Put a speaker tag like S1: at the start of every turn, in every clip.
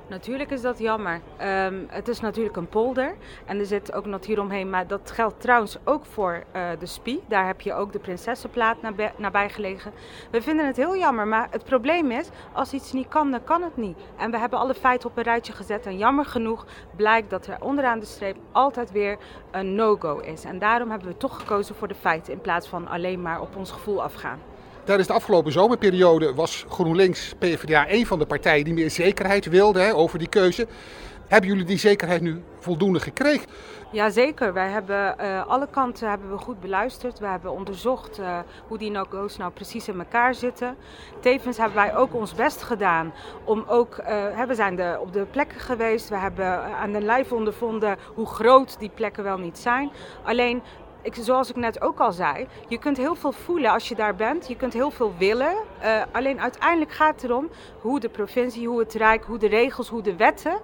S1: Natuurlijk is dat jammer. Het is natuurlijk een polder en er zit ook natuur omheen. Maar dat geldt trouwens ook voor de Spie. Daar heb je ook de Prinsessenplaat nabij gelegen. We vinden het heel jammer, maar het probleem is, als iets niet kan, dan kan het niet. En we hebben alle feiten op een rijtje gezet. En jammer genoeg blijkt dat er onderaan de streep altijd weer een no-go is. En daarom hebben we toch gekozen voor de feiten in plaats van alleen maar op ons gevoel afgaan.
S2: Tijdens de afgelopen zomerperiode was GroenLinks PvdA een van de partijen die meer zekerheid wilde over die keuze. Hebben jullie die zekerheid nu voldoende gekregen?
S1: Jazeker, wij hebben alle kanten hebben we goed beluisterd. We hebben onderzocht hoe die no-go's nou precies in elkaar zitten. Tevens hebben wij ook ons best gedaan om ook, we zijn op de plekken geweest. We hebben aan de lijf ondervonden hoe groot die plekken wel niet zijn. Alleen, zoals ik net ook al zei, je kunt heel veel voelen als je daar bent. Je kunt heel veel willen. Alleen uiteindelijk gaat het erom hoe de provincie, hoe het Rijk, hoe de regels, hoe de wetten,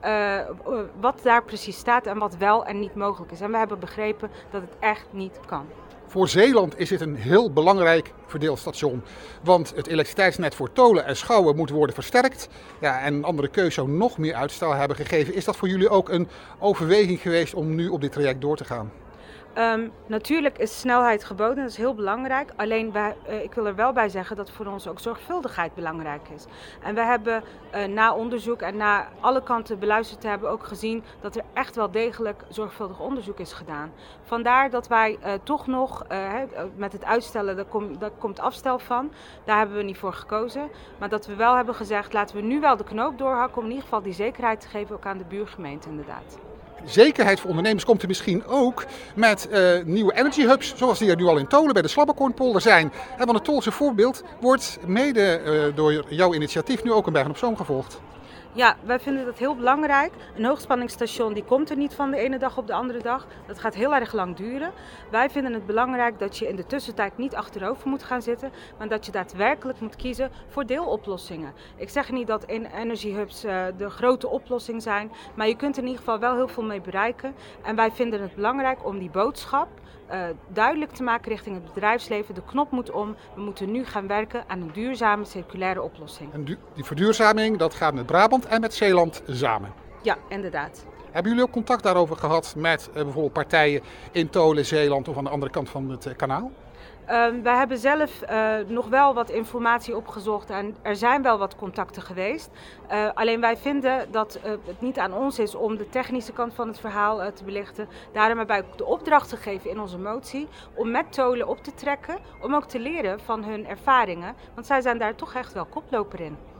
S1: wat daar precies staat en wat wel en niet mogelijk is. En we hebben begrepen dat het echt niet kan.
S2: Voor Zeeland is dit een heel belangrijk verdeelstation. Want het elektriciteitsnet voor Tolen en Schouwen moet worden versterkt. Ja, en een andere keuze zou nog meer uitstel hebben gegeven. Is dat voor jullie ook een overweging geweest om nu op dit traject door te gaan?
S1: Natuurlijk is snelheid geboden, dat is heel belangrijk. Alleen, ik wil er wel bij zeggen dat voor ons ook zorgvuldigheid belangrijk is. En we hebben na onderzoek en na alle kanten beluisterd te hebben ook gezien dat er echt wel degelijk zorgvuldig onderzoek is gedaan. Vandaar dat wij toch nog met het uitstellen, daar komt afstel van. Daar hebben we niet voor gekozen. Maar dat we wel hebben gezegd, laten we nu wel de knoop doorhakken om in ieder geval die zekerheid te geven ook aan de buurgemeente inderdaad.
S2: Zekerheid voor ondernemers komt er misschien ook met nieuwe energy hubs, zoals die er nu al in Tolen bij de Slabbekornpolder zijn. Want het Tolse voorbeeld wordt mede door jouw initiatief nu ook in Bergen-op-Zoom gevolgd.
S1: Ja, wij vinden dat heel belangrijk. Een hoogspanningsstation die komt er niet van de ene dag op de andere dag. Dat gaat heel erg lang duren. Wij vinden het belangrijk dat je in de tussentijd niet achterover moet gaan zitten, maar dat je daadwerkelijk moet kiezen voor deeloplossingen. Ik zeg niet dat energy hubs de grote oplossing zijn, maar je kunt er in ieder geval wel heel veel mee bereiken. En wij vinden het belangrijk om die boodschap duidelijk te maken richting het bedrijfsleven. De knop moet om. We moeten nu gaan werken aan een duurzame circulaire oplossing.
S2: En die verduurzaming, dat gaat met Brabant en met Zeeland samen?
S1: Ja, inderdaad.
S2: Hebben jullie ook contact daarover gehad met bijvoorbeeld partijen in Tolen, Zeeland of aan de andere kant van het kanaal?
S1: Wij hebben zelf nog wel wat informatie opgezocht en er zijn wel wat contacten geweest. Alleen wij vinden dat het niet aan ons is om de technische kant van het verhaal te belichten. Daarom hebben wij ook de opdracht gegeven in onze motie om met Tolen op te trekken, om ook te leren van hun ervaringen. Want zij zijn daar toch echt wel koploper in.